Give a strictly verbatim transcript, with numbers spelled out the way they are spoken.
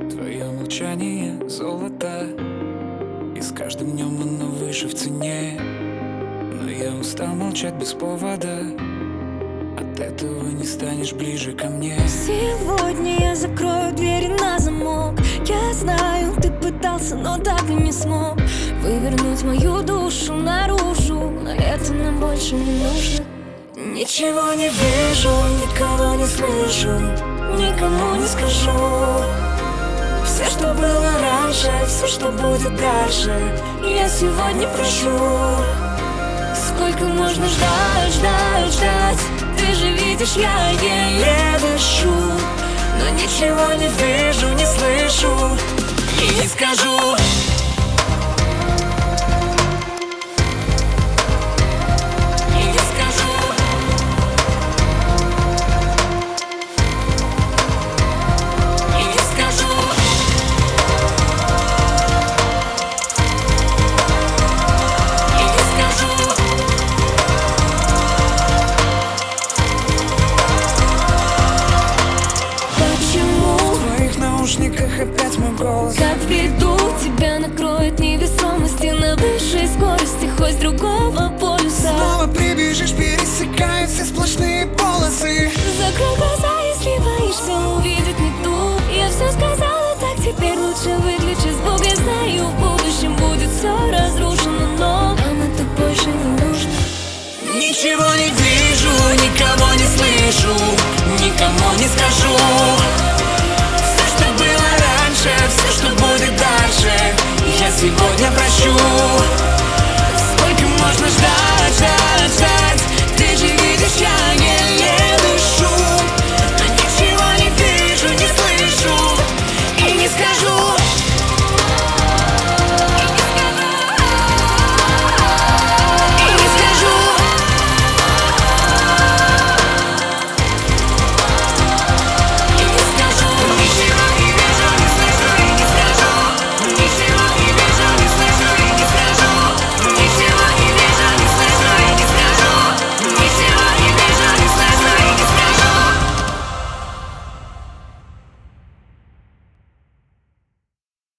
Твое молчание — золото, и с каждым днем оно выше в цене. Но я устал молчать без повода, от этого не станешь ближе ко мне. Сегодня я закрою двери на замок. Я знаю, ты пытался, но так и не смог вывернуть мою душу наружу, но это нам больше не нужно. Ничего не вижу, никого не слышу, никому не скажу. Все, что было раньше, все, что будет дальше, я сегодня прощу. Сколько можно ждать, ждать, ждать? Ты же видишь, я еле дышу, но ничего не вижу, не слышу и не скажу. Опять мой голос. Как в бреду тебя накроет невесомость, и на высшей скорости, хоть с другого полюса снова прибежишь, пересекают все сплошные полосы. Закрой глаза, если боишься увидеть не ту. Я все сказала, так теперь лучше выключи звук. Я знаю, в будущем будет все разрушено, но нам это больше не нужно. Ничего не вижу, никого не слышу, никому не скажу. Все, что будет дальше, я сегодня